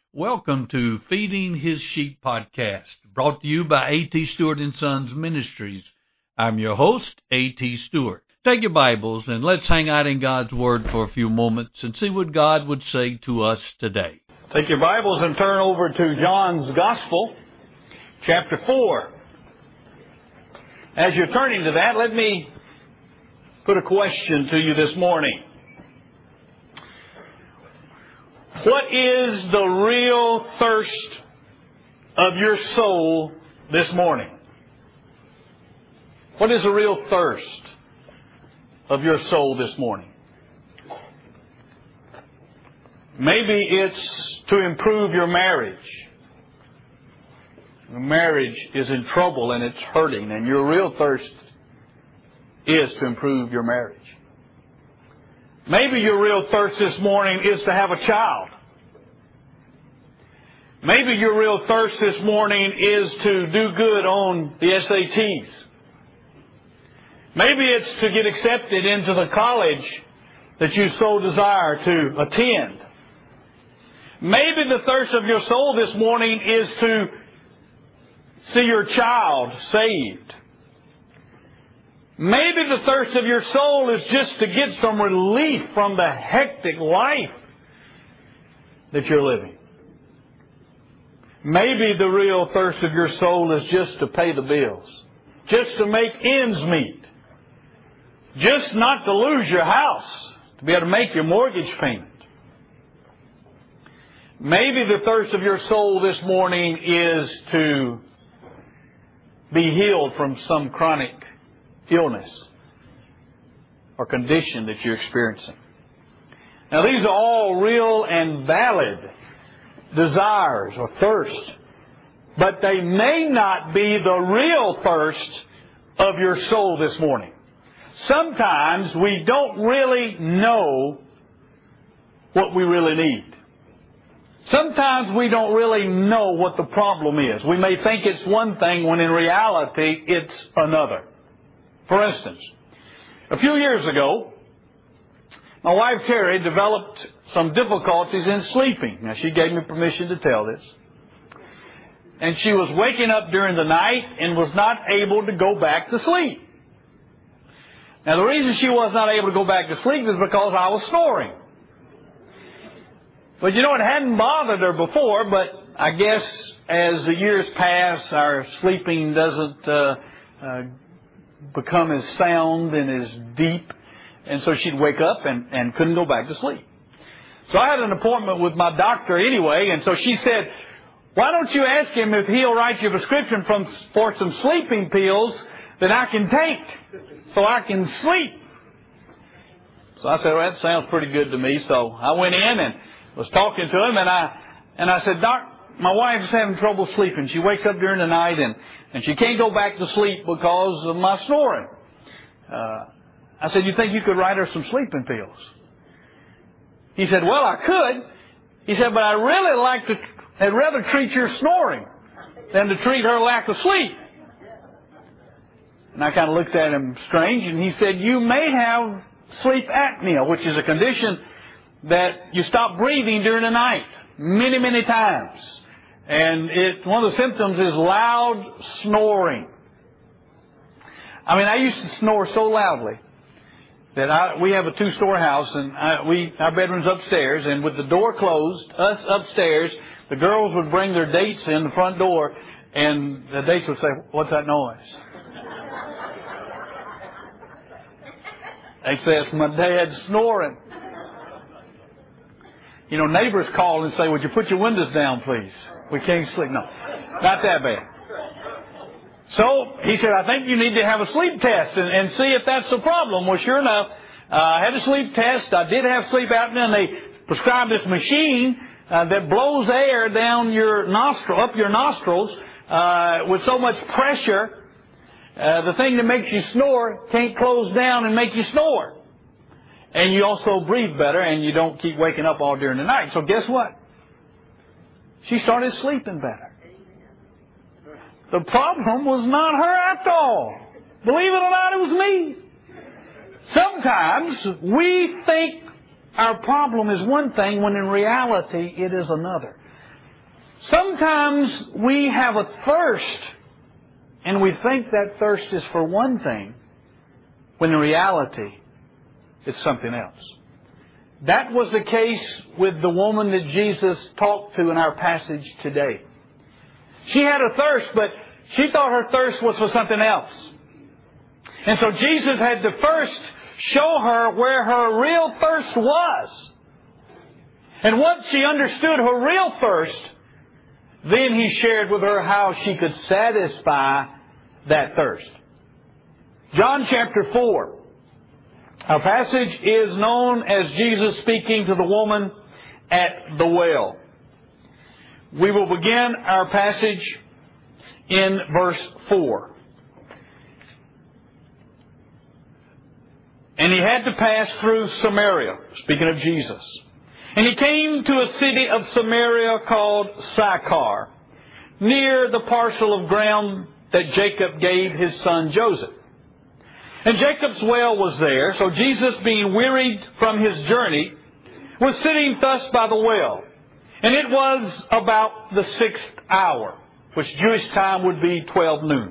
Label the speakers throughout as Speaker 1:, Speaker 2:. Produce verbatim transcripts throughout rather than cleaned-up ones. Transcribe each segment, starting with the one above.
Speaker 1: Welcome to Feeding His Sheep podcast, brought to you by A T. Stewart and Sons Ministries. I'm your host, A T. Stewart. Take your Bibles and let's hang out in God's Word for a few moments and see what God would say to us today.
Speaker 2: Take your Bibles and turn over to John's Gospel, chapter four. As you're turning to that, let me put a question to you this morning. What is the real thirst of your soul this morning? What is the real thirst of your soul this morning? Maybe it's to improve your marriage. Your marriage is in trouble and it's hurting, and your real thirst is to improve your marriage. Maybe your real thirst this morning is to have a child. Maybe your real thirst this morning is to do good on the S A Ts. Maybe it's to get accepted into the college that you so desire to attend. Maybe the thirst of your soul this morning is to see your child saved. Maybe the thirst of your soul is just to get some relief from the hectic life that you're living. Maybe the real thirst of your soul is just to pay the bills, just to make ends meet, just not to lose your house, to be able to make your mortgage payment. Maybe the thirst of your soul this morning is to be healed from some chronic illness or condition that you're experiencing. Now, these are all real and valid desires or thirst, but they may not be the real thirst of your soul this morning. Sometimes we don't really know what we really need. Sometimes we don't really know what the problem is. We may think it's one thing when in reality it's another. For instance, a few years ago, my wife Terry developed some difficulties in sleeping. Now, she gave me permission to tell this. And she was waking up during the night and was not able to go back to sleep. Now, the reason she was not able to go back to sleep is because I was snoring. But you know, it hadn't bothered her before, but I guess as the years pass, our sleeping doesn't uh, uh, become as sound and as deep. And so she'd wake up and, and couldn't go back to sleep. So I had an appointment with my doctor anyway, and so she said, why don't you ask him if he'll write you a prescription from, for some sleeping pills that I can take so I can sleep. So I said, well, that sounds pretty good to me. So I went in and was talking to him, and I and I said, Doc, my wife's having trouble sleeping. She wakes up during the night, and, and she can't go back to sleep because of my snoring. Uh, I said, you think you could write her some sleeping pills? He said, well, I could. He said, but I'd really like to, I'd rather treat your snoring than to treat her lack of sleep. And I kind of looked at him strange, and he said, you may have sleep apnea, which is a condition that you stop breathing during the night many, many times. And it, one of the symptoms is loud snoring. I mean, I used to snore so loudly that I, we have a two-story house, and I, we our bedroom's upstairs, and with the door closed, us upstairs, the girls would bring their dates in the front door, and the dates would say, what's that noise? They say, it's my dad snoring. You know, neighbors call and say, would you put your windows down, please? We can't sleep. No, not that bad. So he said, I think you need to have a sleep test and, and see if that's the problem. Well, sure enough, uh, I had a sleep test. I did have sleep apnea, and they prescribed this machine uh, that blows air down your nostril, up your nostrils, uh, with so much pressure. Uh, the thing that makes you snore can't close down and make you snore. And you also breathe better, and you don't keep waking up all during the night. So guess what? She started sleeping better. The problem was not her at all. Believe it or not, it was me. Sometimes we think our problem is one thing when in reality it is another. Sometimes we have a thirst, and we think that thirst is for one thing, when in reality, it's something else. That was the case with the woman that Jesus talked to in our passage today. She had a thirst, but she thought her thirst was for something else. And so Jesus had to first show her where her real thirst was. And once she understood her real thirst, then He shared with her how she could satisfy that thirst. John chapter four. Our passage is known as Jesus speaking to the woman at the well. We will begin our passage in verse four. And He had to pass through Samaria, speaking of Jesus. And He came to a city of Samaria called Sychar, near the parcel of ground that Jacob gave his son Joseph. And Jacob's well was there, so Jesus, being wearied from His journey, was sitting thus by the well. And it was about the sixth hour, which Jewish time would be twelve noon.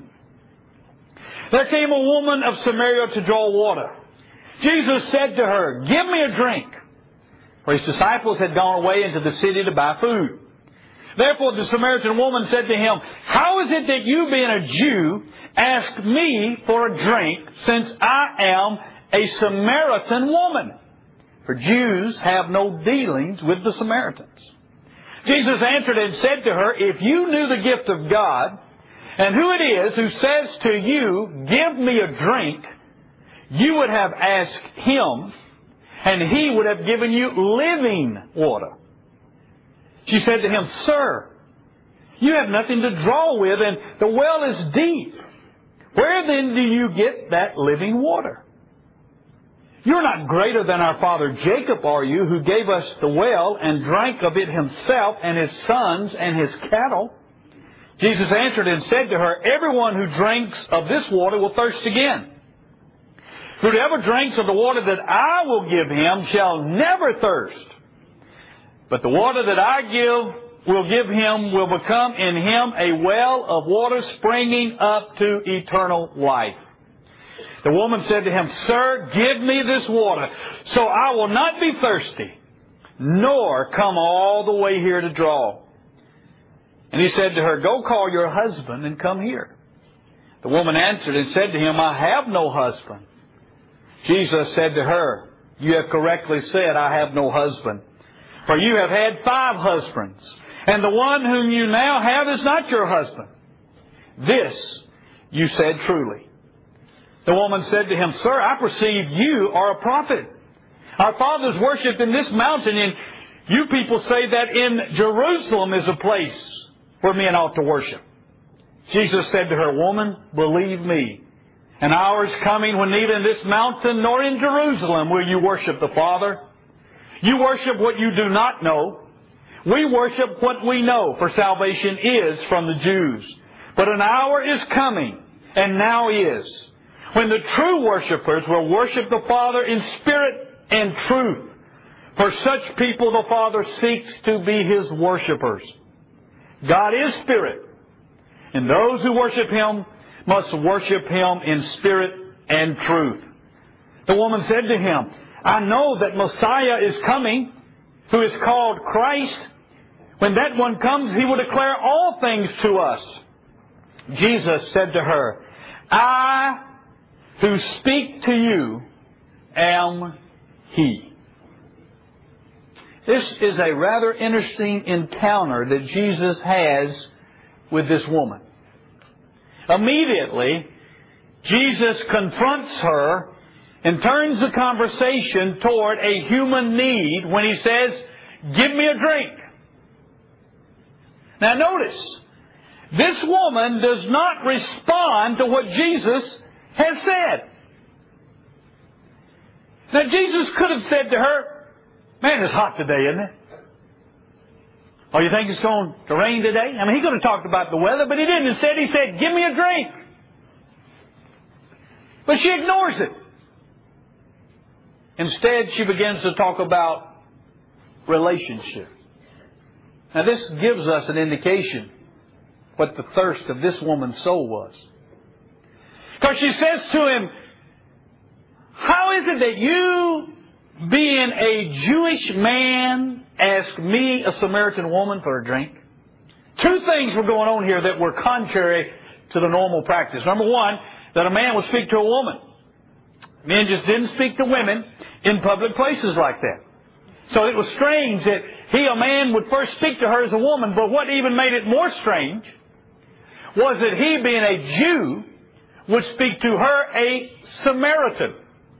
Speaker 2: There came a woman of Samaria to draw water. Jesus said to her, "Give me a drink." For His disciples had gone away into the city to buy food. Therefore the Samaritan woman said to Him, "How is it that you, being a Jew, ask me for a drink, since I am a Samaritan woman?" For Jews have no dealings with the Samaritans. Jesus answered and said to her, "If you knew the gift of God, and who it is who says to you, 'Give me a drink,' you would have asked Him, and He would have given you living water." She said to Him, "Sir, you have nothing to draw with, and the well is deep. Where then do you get that living water? You're not greater than our father Jacob, are you, who gave us the well and drank of it himself and his sons and his cattle?" Jesus answered and said to her, "Everyone who drinks of this water will thirst again. Whoever drinks of the water that I will give him shall never thirst. But the water that I give will give him will become in him a well of water springing up to eternal life." The woman said to Him, "Sir, give me this water, so I will not be thirsty, nor come all the way here to draw." And He said to her, "Go call your husband and come here." The woman answered and said to Him, "I have no husband." Jesus said to her, "You have correctly said, 'I have no husband.' For you have had five husbands, and the one whom you now have is not your husband. This you said truly." The woman said to Him, "Sir, I perceive you are a prophet. Our fathers worshipped in this mountain, and you people say that in Jerusalem is a place where men ought to worship." Jesus said to her, "Woman, believe me, an hour is coming when neither in this mountain nor in Jerusalem will you worship the Father. You worship what you do not know. We worship what we know, for salvation is from the Jews. But an hour is coming, and now is, when the true worshipers will worship the Father in spirit and truth. For such people the Father seeks to be His worshipers. God is spirit, and those who worship Him must worship Him in spirit and truth." The woman said to Him, "I know that Messiah is coming, who is called Christ. When that one comes, He will declare all things to us." Jesus said to her, "I who speak to you am He." This is a rather interesting encounter that Jesus has with this woman. Immediately, Jesus confronts her and turns the conversation toward a human need when He says, "Give me a drink." Now notice, this woman does not respond to what Jesus has said. Now Jesus could have said to her, "Man, it's hot today, isn't it? Oh, you think it's going to rain today?" I mean, He could have talked about the weather, but He didn't. Instead, He said, "Give me a drink." But she ignores it. Instead, she begins to talk about relationship. Now this gives us an indication what the thirst of this woman's soul was. Because she says to him, how is it that you, being a Jewish man, ask me, a Samaritan woman, for a drink? Two things were going on here that were contrary to the normal practice. Number one, that a man would speak to a woman. Men just didn't speak to women in public places like that. So it was strange that he, a man, would first speak to her as a woman, but what even made it more strange was that he, being a Jew, would speak to her, a Samaritan.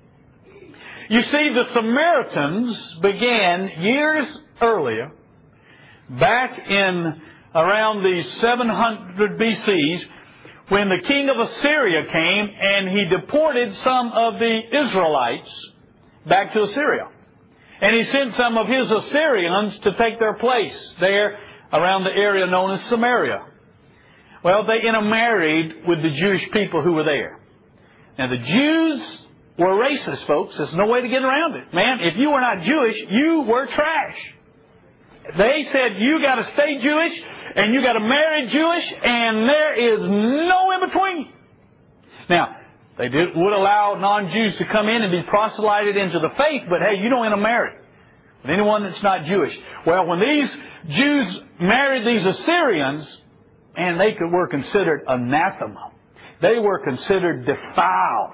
Speaker 2: You see, the Samaritans began years earlier, back in around the seven hundred B Cs, when the king of Assyria came and he deported some of the Israelites back to Assyria. And he sent some of his Assyrians to take their place there around the area known as Samaria. Well, they intermarried with the Jewish people who were there. Now, the Jews were racist, folks. There's no way to get around it. Man, if you were not Jewish, you were trash. They said, you got to stay Jewish, and you got to marry Jewish, and there is no in between. Now, they did, would allow non-Jews to come in and be proselyted into the faith, but hey, you don't intermarry with anyone that's not Jewish. Well, when these Jews married these Assyrians, and they could, were considered anathema. They were considered defiled.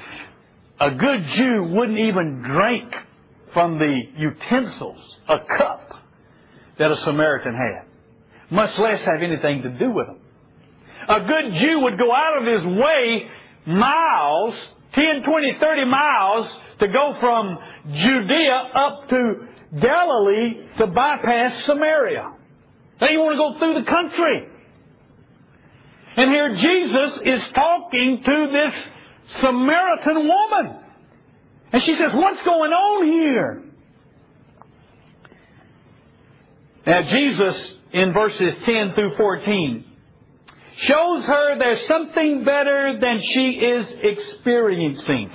Speaker 2: A good Jew wouldn't even drink from the utensils, a cup, that a Samaritan had, much less have anything to do with them. A good Jew would go out of his way miles, ten, twenty, thirty miles, to go from Judea up to Galilee to bypass Samaria. They want to go through the country. And here Jesus is talking to this Samaritan woman. And she says, what's going on here? Now Jesus, in verses ten through fourteen, shows her there's something better than she is experiencing.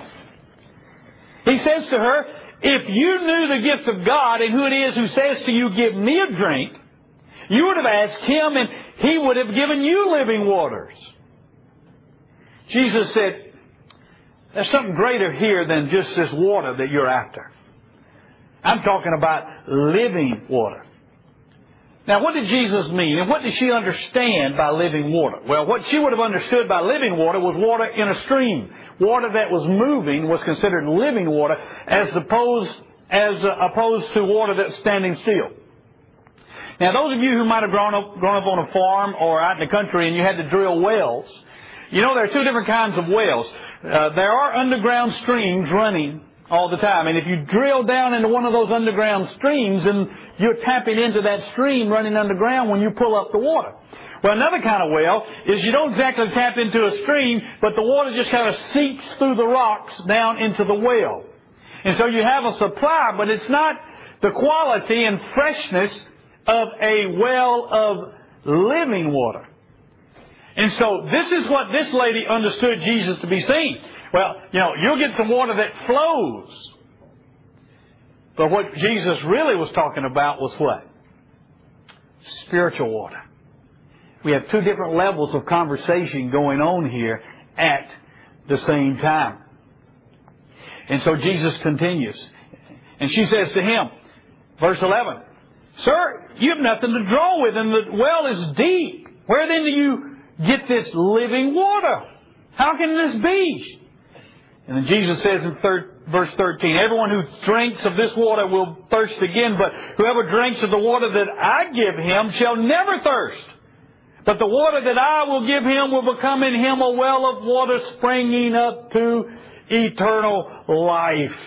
Speaker 2: He says to her, if you knew the gift of God and who it is who says to you, give me a drink, you would have asked Him and He would have given you living waters. Jesus said, there's something greater here than just this water that you're after. I'm talking about living water. Now, what did Jesus mean? And what did she understand by living water? Well, what she would have understood by living water was water in a stream. Water that was moving was considered living water as opposed, as opposed to water that's standing still. Now, those of you who might have grown up, grown up on a farm or out in the country and you had to drill wells, you know there are two different kinds of wells. Uh, there are underground streams running all the time. And if you drill down into one of those underground streams, and you're tapping into that stream running underground when you pull up the water. Well, another kind of well is you don't exactly tap into a stream, but the water just kind of seeps through the rocks down into the well. And so you have a supply, but it's not the quality and freshness of a well of living water. And so this is what this lady understood Jesus to be saying. Well, you know, you'll get some water that flows. But what Jesus really was talking about was what? Spiritual water. We have two different levels of conversation going on here at the same time. And so Jesus continues. And she says to him, verse eleven, Sir, you have nothing to draw with, and the well is deep. Where then do you get this living water? How can this be? And then Jesus says in third, verse thirteen, everyone who drinks of this water will thirst again, but whoever drinks of the water that I give him shall never thirst. But the water that I will give him will become in him a well of water springing up to eternal life.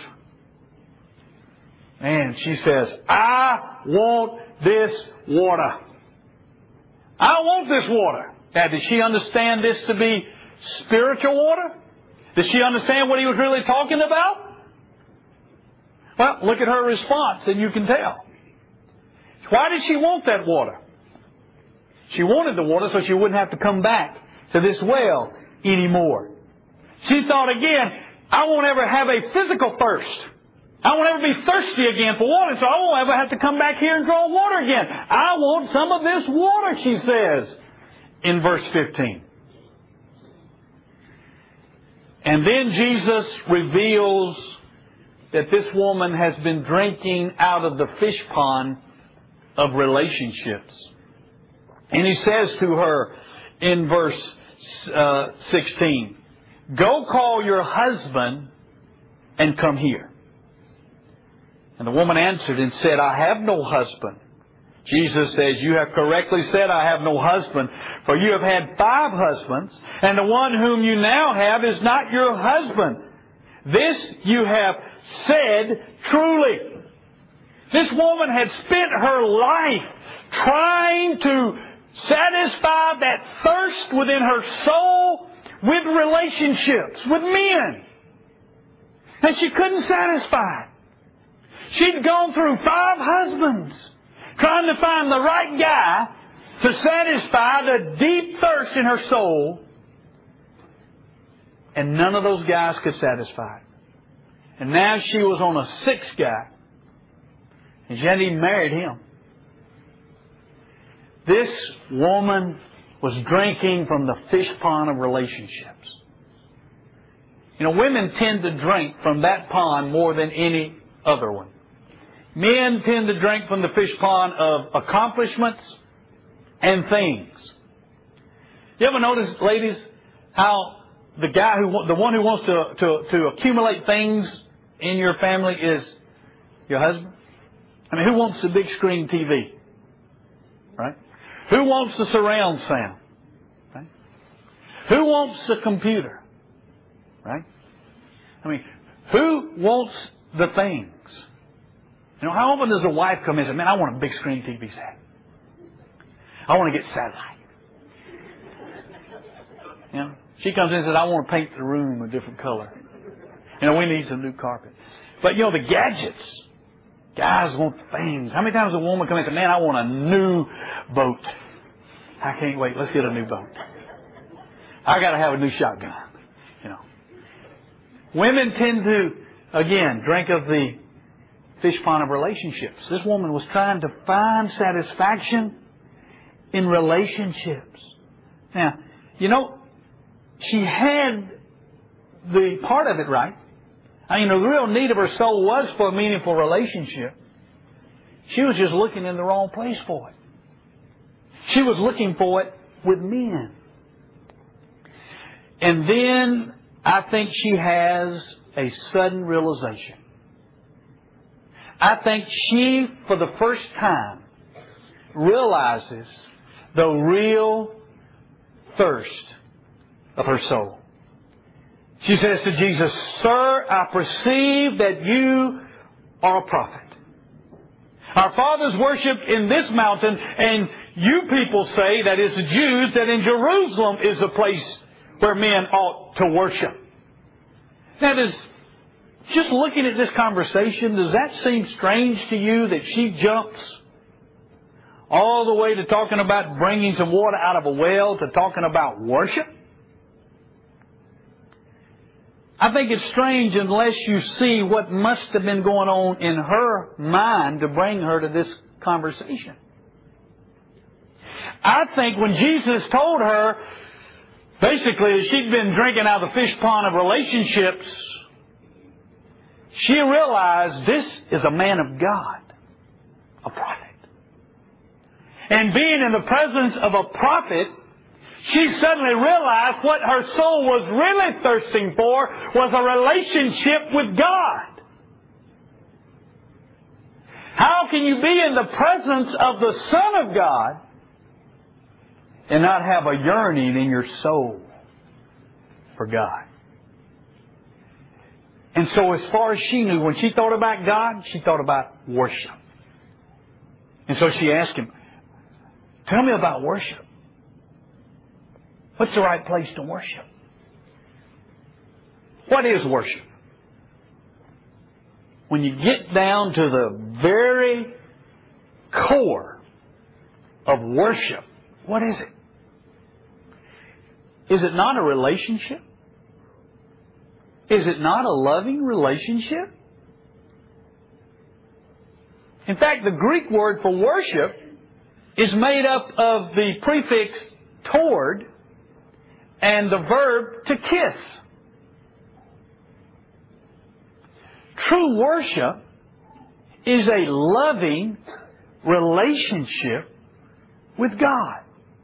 Speaker 2: And she says, I want this water. I want this water. Now, did she understand this to be spiritual water? Did she understand what he was really talking about? Well, look at her response and you can tell. Why did she want that water? She wanted the water so she wouldn't have to come back to this well anymore. She thought again, I won't ever have a physical thirst. I won't ever be thirsty again for water, so I won't ever have to come back here and draw water again. I want some of this water, she says in verse fifteen. And then Jesus reveals that this woman has been drinking out of the fish pond of relationships. And He says to her in verse uh, sixteen, go call your husband and come here. And the woman answered and said, I have no husband. Jesus says, you have correctly said, I have no husband, for you have had five husbands, and the one whom you now have is not your husband. This you have said truly. This woman had spent her life trying to satisfy that thirst within her soul with relationships, with men. And she couldn't satisfy it. She'd gone through five husbands trying to find the right guy to satisfy the deep thirst in her soul. And none of those guys could satisfy it. And now she was on a sixth guy. And she hadn't even married him. This woman was drinking from the fish pond of relationships. You know, women tend to drink from that pond more than any other one. Men tend to drink from the fish pond of accomplishments and things. You ever notice, ladies, how the guy who, the one who wants to, to, to accumulate things in your family is your husband? I mean, who wants the big screen T V? Right? Who wants the surround sound? Right? Who wants the computer? Right? I mean, who wants the things? You know, how often does a wife come in and say, man, I want a big screen T V set. I want to get satellite. You know, she comes in and says, I want to paint the room a different color. You know, we need some new carpet. But, you know, the gadgets. Guys want things. How many times a woman comes in and says, man, I want a new boat. I can't wait. Let's get a new boat. I got to have a new shotgun. You know. Women tend to, again, drink of the fish pond of relationships. This woman was trying to find satisfaction in relationships. Now, you know, she had the part of it right. I mean, the real need of her soul was for a meaningful relationship. She was just looking in the wrong place for it. She was looking for it with men. And then I think she has a sudden realization. I think she, for the first time, realizes the real thirst of her soul. She says to Jesus, Sir, I perceive that you are a prophet. Our fathers worship in this mountain, and you people say, that is the Jews, that in Jerusalem is a place where men ought to worship. Now, does, just looking at this conversation, does that seem strange to you that she jumps all the way to talking about bringing some water out of a well to talking about worship? I think it's strange unless you see what must have been going on in her mind to bring her to this conversation. I think when Jesus told her, basically, that she'd been drinking out of the fish pond of relationships, she realized this is a man of God, a prophet. And being in the presence of a prophet, she suddenly realized what her soul was really thirsting for was a relationship with God. How can you be in the presence of the Son of God and not have a yearning in your soul for God? And so as far as she knew, when she thought about God, she thought about worship. And so she asked him, tell me about worship. What's the right place to worship? What is worship? When you get down to the very core of worship, what is it? Is it not a relationship? Is it not a loving relationship? In fact, the Greek word for worship is made up of the prefix toward and the verb to kiss. True worship is a loving relationship with God.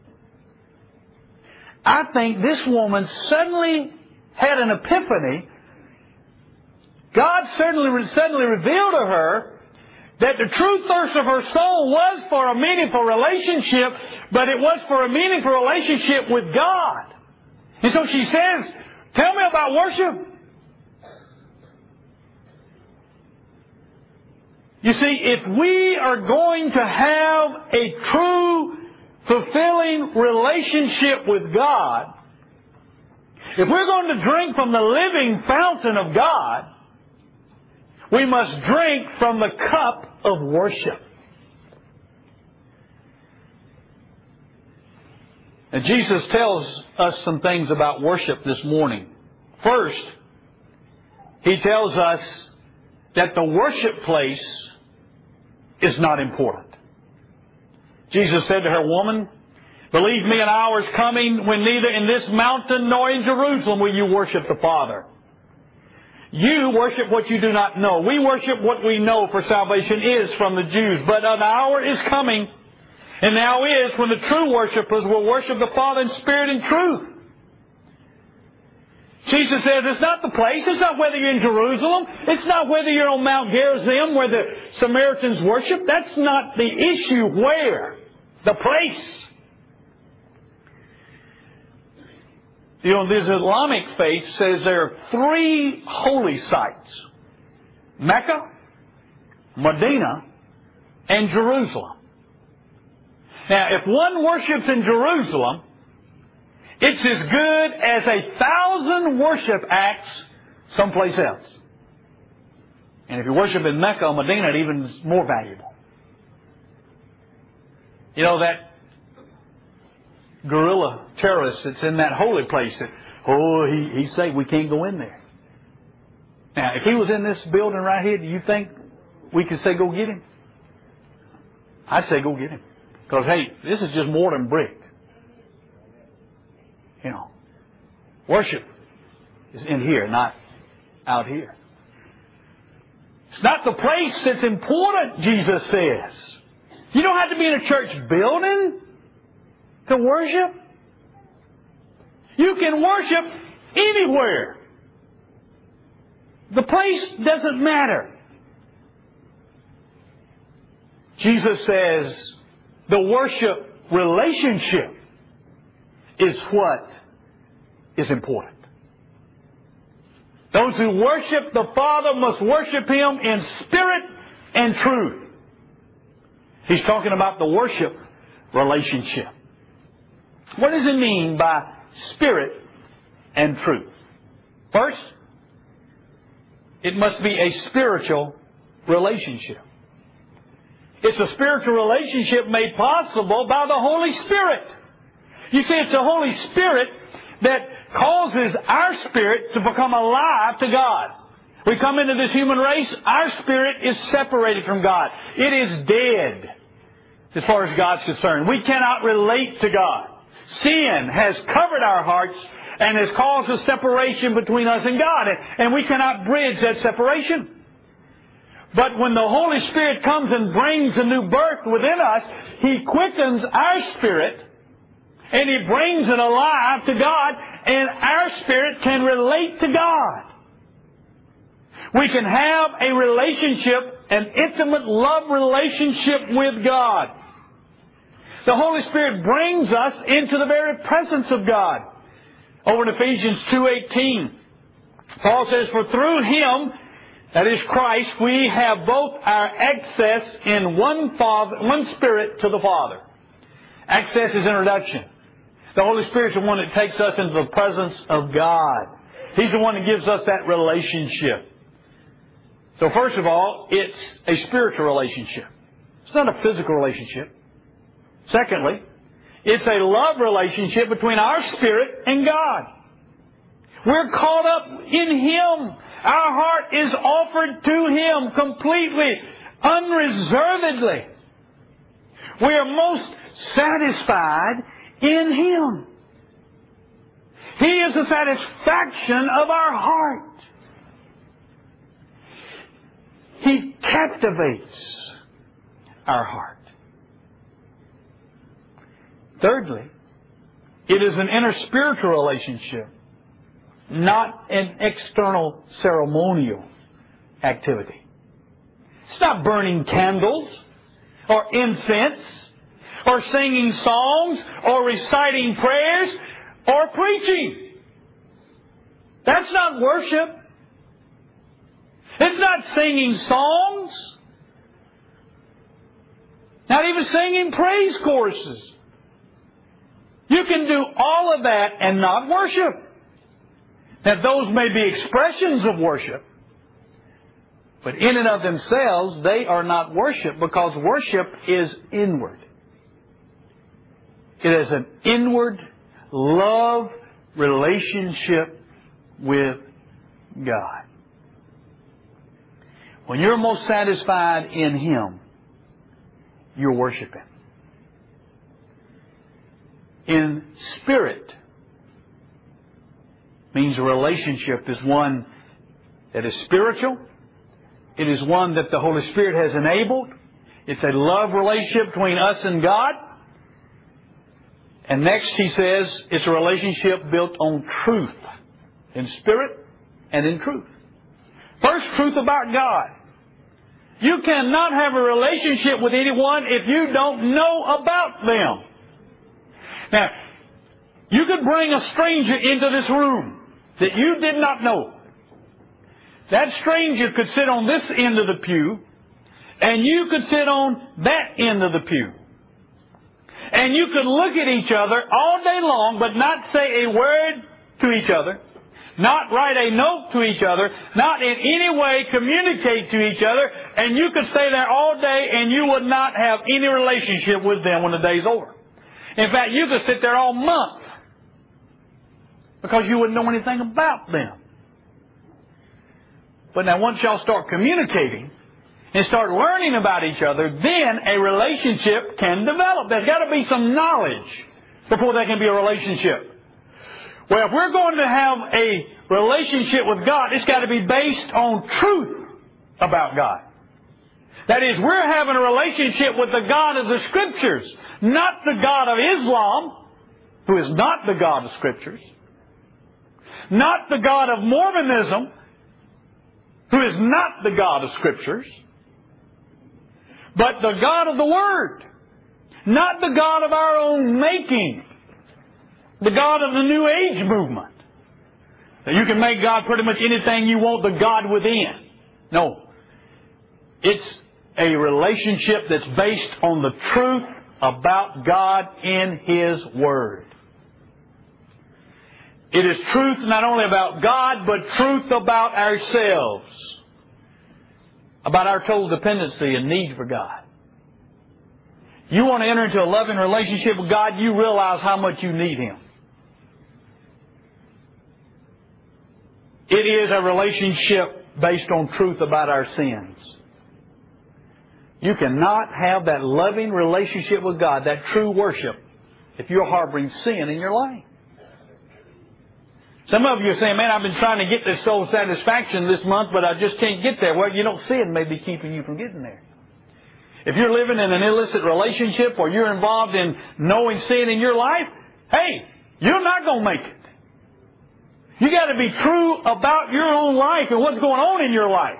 Speaker 2: I think this woman suddenly had an epiphany. God certainly suddenly revealed to her that the true thirst of her soul was for a meaningful relationship, but it was for a meaningful relationship with God. And so she says, tell me about worship. You see, if we are going to have a true, fulfilling relationship with God, if we're going to drink from the living fountain of God, we must drink from the cup of worship. And Jesus tells us some things about worship this morning. First, He tells us that the worship place is not important. Jesus said to her, woman, believe me, an hour is coming when neither in this mountain nor in Jerusalem will you worship the Father. You worship what you do not know. We worship what we know, for salvation is from the Jews. But an hour is coming, and now is, when the true worshipers will worship the Father in spirit and truth. Jesus says it's not the place. It's not whether you're in Jerusalem. It's not whether you're on Mount Gerizim where the Samaritans worship. That's not the issue. Where? The place. You know, the Islamic faith says there are three holy sites. Mecca, Medina, and Jerusalem. Now, if one worships in Jerusalem, it's as good as a thousand worship acts someplace else. And if you worship in Mecca or Medina, it even is more valuable. You know, that guerrilla terrorist that's in that holy place, that, oh, he, he say we can't go in there. Now, if he was in this building right here, do you think we could say go get him? I'd say go get him. Because, hey, this is just more than brick. You know, worship is in here, not out here. It's not the place that's important, Jesus says. You don't have to be in a church building to worship. You can worship anywhere. The place doesn't matter. Jesus says the worship relationship is what is important. Those who worship the Father must worship Him in spirit and truth. He's talking about the worship relationship. What does it mean by spirit and truth? First, it must be a spiritual relationship. It's a spiritual relationship made possible by the Holy Spirit. You see, it's the Holy Spirit that causes our spirit to become alive to God. We come into this human race, our spirit is separated from God. It is dead as far as God's concerned. We cannot relate to God. Sin has covered our hearts and has caused a separation between us and God. And we cannot bridge that separation. But when the Holy Spirit comes and brings a new birth within us, He quickens our spirit and He brings it alive to God, and our spirit can relate to God. We can have a relationship, an intimate love relationship with God. The Holy Spirit brings us into the very presence of God. Over in Ephesians two eighteen, Paul says, for through Him, that is Christ, we have both our access in one Father, one Spirit to the Father. Access is introduction. The Holy Spirit is the one that takes us into the presence of God. He's the one that gives us that relationship. So first of all, it's a spiritual relationship. It's not a physical relationship. Secondly, it's a love relationship between our spirit and God. We're caught up in Him. Our heart is offered to Him completely, unreservedly. We are most satisfied in Him. He is the satisfaction of our heart. He captivates our heart. Thirdly, it is an inner spiritual relationship, not an external ceremonial activity. It's not burning candles or incense or singing songs or reciting prayers or preaching. That's not worship. It's not singing songs. Not even singing praise choruses. You can do all of that and not worship. Now those may be expressions of worship, but in and of themselves they are not worship, because worship is inward. It is an inward love relationship with God. When you're most satisfied in Him, you're worshiping. In spirit means a relationship is one that is spiritual. It is one that the Holy Spirit has enabled. It's a love relationship between us and God. And next he says it's a relationship built on truth. In spirit and in truth. First, truth about God. You cannot have a relationship with anyone if you don't know about them. Now, you could bring a stranger into this room that you did not know. That stranger could sit on this end of the pew, and you could sit on that end of the pew. And you could look at each other all day long, but not say a word to each other, not write a note to each other, not in any way communicate to each other, and you could stay there all day and you would not have any relationship with them when the day's over. In fact, you could sit there all month because you wouldn't know anything about them. But now once y'all start communicating and start learning about each other, then a relationship can develop. There's got to be some knowledge before there can be a relationship. Well, if we're going to have a relationship with God, it's got to be based on truth about God. That is, we're having a relationship with the God of the Scriptures, not the God of Islam, who is not the God of Scriptures, not the God of Mormonism, who is not the God of Scriptures, but the God of the Word, not the God of our own making, the God of the New Age movement. That you can make God pretty much anything you want, the God within. No. It's a relationship that's based on the truth about God in His Word. It is truth not only about God, but truth about ourselves. About our total dependency and need for God. You want to enter into a loving relationship with God, you realize how much you need Him. It is a relationship based on truth about our sins. You cannot have that loving relationship with God, that true worship, if you're harboring sin in your life. Some of you are saying, man, I've been trying to get this soul satisfaction this month, but I just can't get there. Well, you don't see it may be keeping you from getting there. If you're living in an illicit relationship or you're involved in knowing sin in your life, hey, you're not going to make it. You got to be true about your own life and what's going on in your life.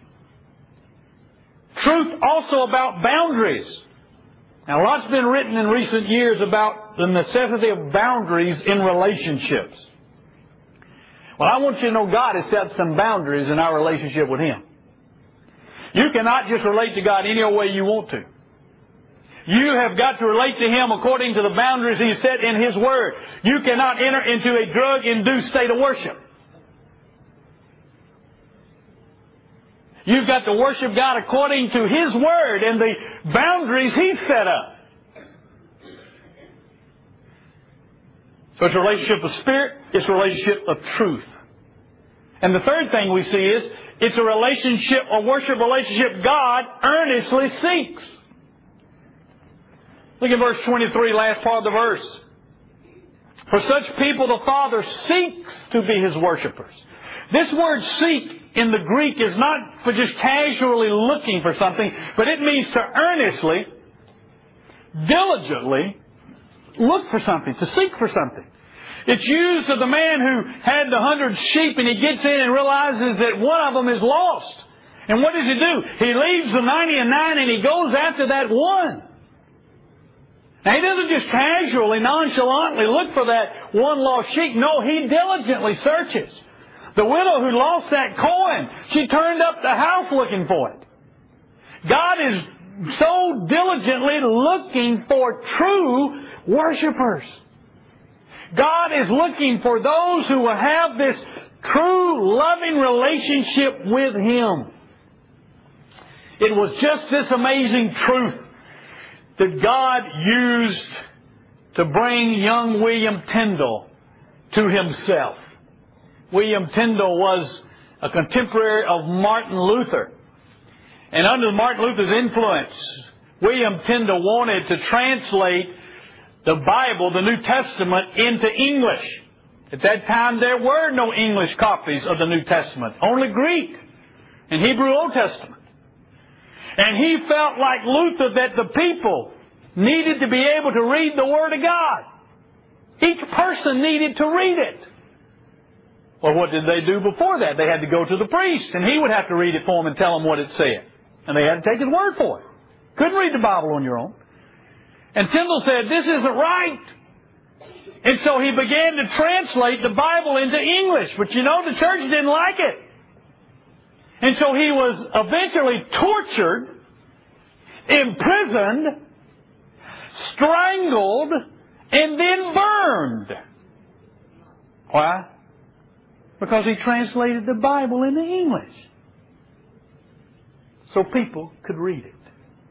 Speaker 2: Truth also about boundaries. Now, a lot's been written in recent years about the necessity of boundaries in relationships. Well, I want you to know God has set some boundaries in our relationship with Him. You cannot just relate to God any old way you want to. You have got to relate to Him according to the boundaries He set in His Word. You cannot enter into a drug-induced state of worship. You've got to worship God according to His Word and the boundaries He's set up. So it's a relationship of spirit, it's a relationship of truth. And the third thing we see is, it's a relationship, a worship relationship God earnestly seeks. Look at verse twenty-three, last part of the verse. For such people the Father seeks to be His worshipers. This word seek in the Greek is not for just casually looking for something, but it means to earnestly, diligently look for something, to seek for something. It's used of the man who had the hundred sheep and he gets in and realizes that one of them is lost. And what does he do? He leaves the ninety and nine and he goes after that one. Now, he doesn't just casually, nonchalantly look for that one lost sheep. No, he diligently searches. The widow who lost that coin, she turned up the house looking for it. God is so diligently looking for true worshipers. God is looking for those who will have this true, loving relationship with Him. It was just this amazing truth that God used to bring young William Tyndale to Himself. William Tyndale was a contemporary of Martin Luther. And under Martin Luther's influence, William Tyndale wanted to translate the Bible, the New Testament, into English. At that time, there were no English copies of the New Testament, only Greek and Hebrew Old Testament. And he felt like Luther that the people needed to be able to read the Word of God. Each person needed to read it. Well, what did they do before that? They had to go to the priest, and he would have to read it for them and tell them what it said. And they had to take his word for it. Couldn't read the Bible on your own. And Tyndale said, this isn't right. And so he began to translate the Bible into English. But you know, the church didn't like it. And so he was eventually tortured, imprisoned, strangled, and then burned. Why? Because he translated the Bible into English. So people could read it.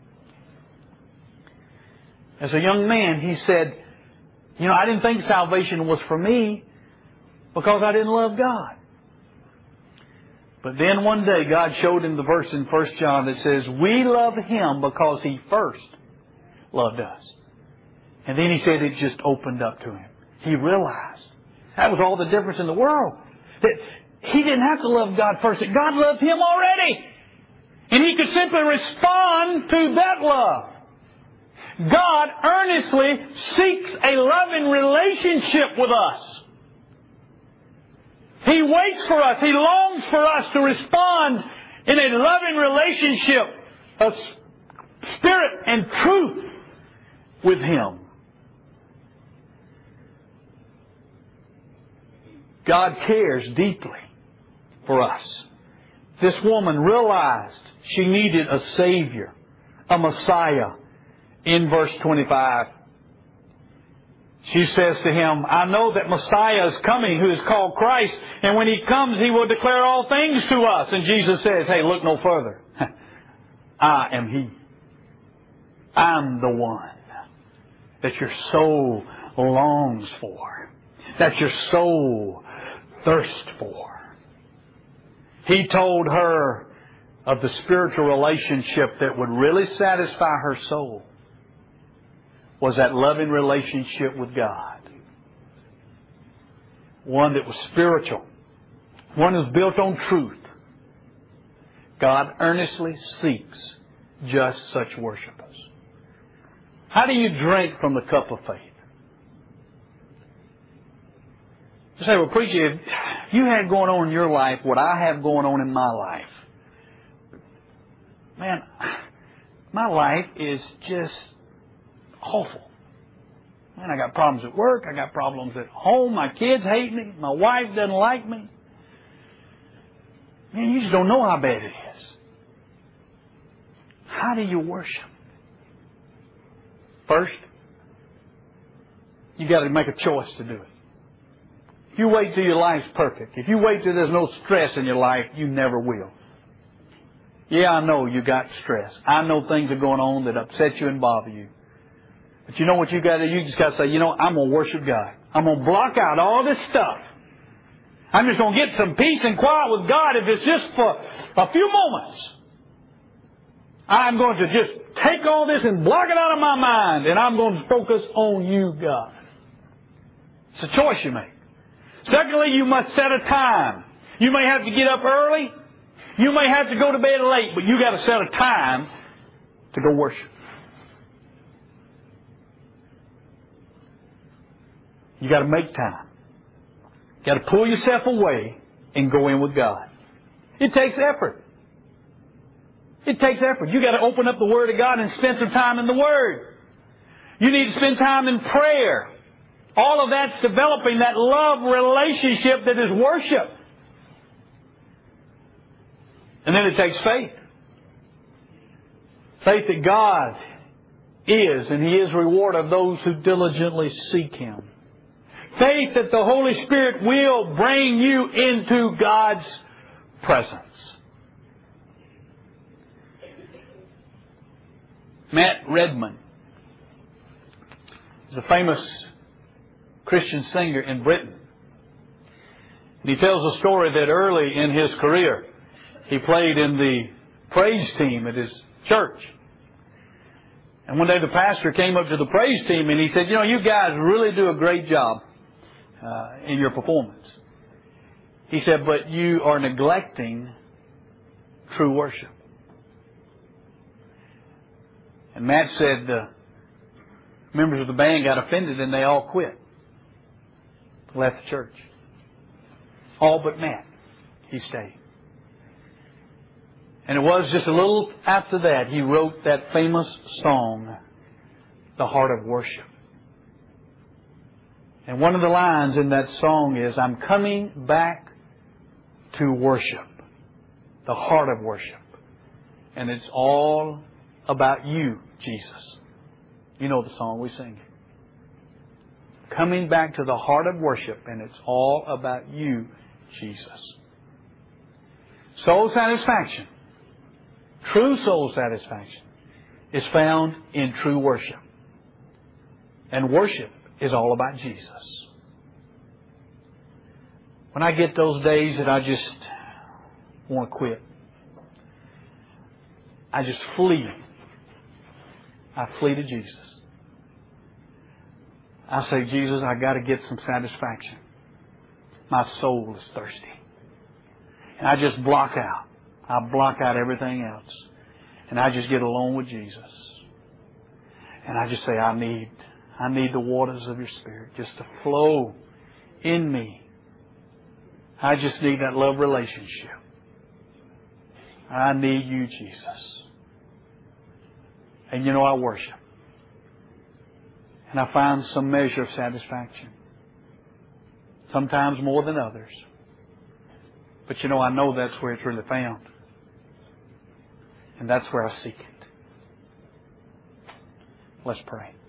Speaker 2: As a young man, he said, you know, I didn't think salvation was for me because I didn't love God. But then one day God showed him the verse in First John that says, we love Him because He first loved us. And then he said it just opened up to him. He realized that was all the difference in the world. That he didn't have to love God first. That God loved him already. And he could simply respond to that love. God earnestly seeks a loving relationship with us. He waits for us. He longs for us to respond in a loving relationship of spirit and truth with Him. God cares deeply for us. This woman realized she needed a Savior, a Messiah. In verse twenty-five, she says to him, I know that Messiah is coming, who is called Christ, and when He comes, He will declare all things to us. And Jesus says, hey, look no further. I am He. I'm the one that your soul longs for, that your soul thirsts for. He told her of the spiritual relationship that would really satisfy her soul was that loving relationship with God. One that was spiritual. One that was built on truth. God earnestly seeks just such worshipers. How do you drink from the cup of faith? You say, well, preacher, if you had going on in your life what I have going on in my life, man, my life is just awful. Man, I got problems at work. I got problems at home. My kids hate me. My wife doesn't like me. Man, you just don't know how bad it is. How do you worship? First, you got to make a choice to do it. If you wait till your life's perfect, if you wait till there's no stress in your life, you never will. Yeah, I know you got stress. I know things are going on that upset you and bother you. But you know what you got to do? You just got to say, you know, I'm going to worship God. I'm going to block out all this stuff. I'm just going to get some peace and quiet with God if it's just for a few moments. I'm going to just take all this and block it out of my mind, and I'm going to focus on you, God. It's a choice you make. Secondly, you must set a time. You may have to get up early. You may have to go to bed late, but you got to set a time to go worship. You got to make time. You got to pull yourself away and go in with God. It takes effort. It takes effort. You got to open up the Word of God and spend some time in the Word. You need to spend time in prayer. All of that's developing that love relationship that is worship. And then it takes faith. Faith that God is, and He is reward of those who diligently seek Him. Faith that the Holy Spirit will bring you into God's presence. Matt Redman is a famous Christian singer in Britain. And he tells a story that early in his career, he played in the praise team at his church. And one day the pastor came up to the praise team and he said, you know, you guys really do a great job uh, in your performance. He said, but you are neglecting true worship. And Matt said the members of the band got offended and they all quit. Left the church. All but Matt. He stayed. And it was just a little after that he wrote that famous song, The Heart of Worship. And one of the lines in that song is, I'm coming back to worship. The heart of worship. And it's all about you, Jesus. You know the song, we sing it. Coming back to the heart of worship, and it's all about you, Jesus. Soul satisfaction, true soul satisfaction, is found in true worship. And worship is all about Jesus. When I get those days that I just want to quit, I just flee. I flee to Jesus. I say, Jesus, I got to get some satisfaction. My soul is thirsty. And I just block out. I block out everything else. And I just get alone with Jesus. And I just say, I need, I need the waters of your Spirit just to flow in me. I just need that love relationship. I need you, Jesus. And you know, I worship. And I find some measure of satisfaction. Sometimes more than others. But you know, I know that's where it's really found. And that's where I seek it. Let's pray.